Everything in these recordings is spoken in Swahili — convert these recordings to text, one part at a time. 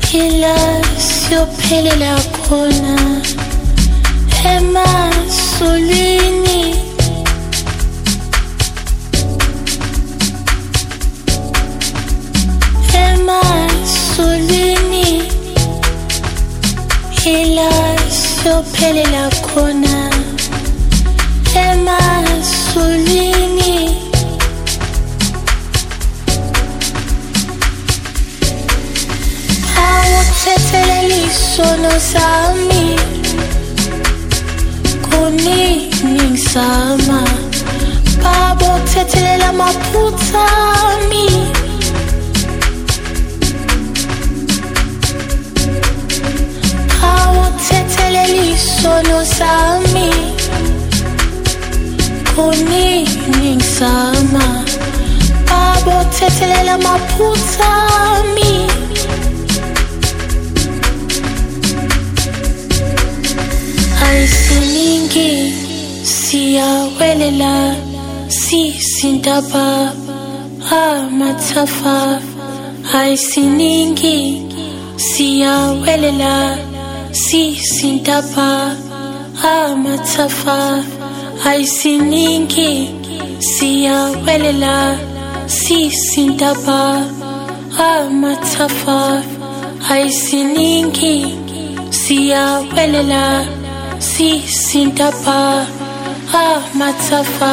ila siyophelela khona emasulwini. Emasulwini ila siyophelela khona emasulwini. Awuthethelele isono sami, kunini ngizama. Baba uthethelela amaphutha ami, awuthethelele isono sami, kunini ngizama. Baba uthethelela amaphutha ami. Ayisiningi siyawelela sisindaba amathafa. Ayisiningi siyawelela sisindaba amathafa. Ayisiningi siyawelela sisindaba amathafa. Ayisiningi siyawelela sisindaba amathafa.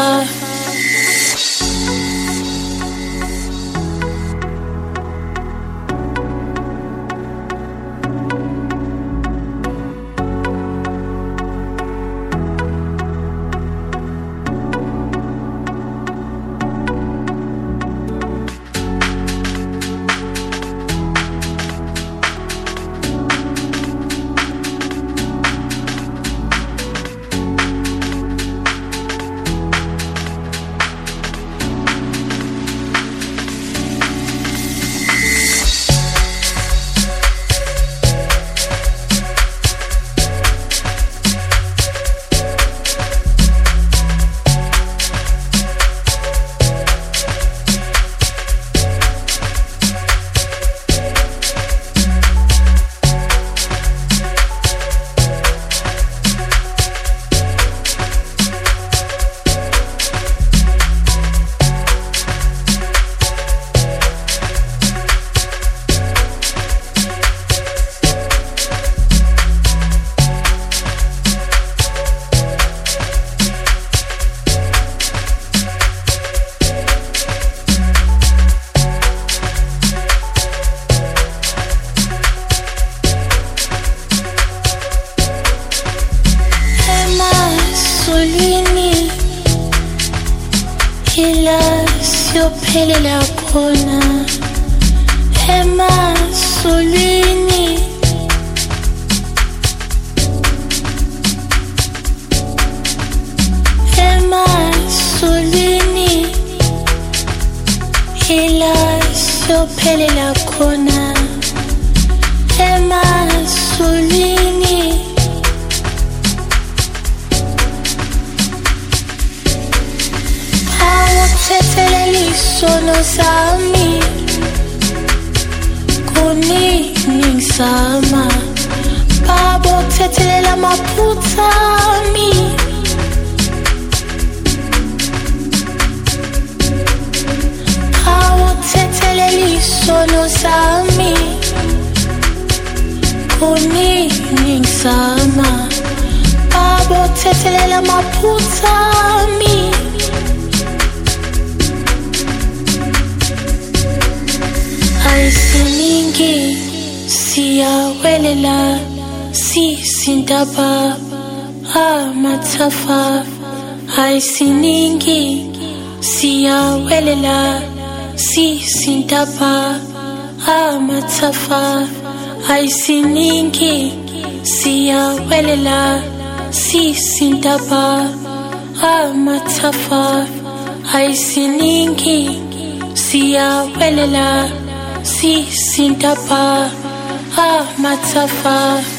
Ila siyophelela khona emasulwini. Emasulwini ila siyophelela khona emasulwini. Awuthethelele isono sami, kunini ngizama. Baba uthethelela amaphutha ami, awuthethelele isono sami, kunini ngizama. Baba uthethelela amaphutha ami. Ayisiningi siyawelela sisindaba amathafa. Ayisiningi siyawelela sisindaba amathafa. Ayisiningi siyawelela sisindaba amathafa. Ayisiningi siyawelela sisindaba amathafa.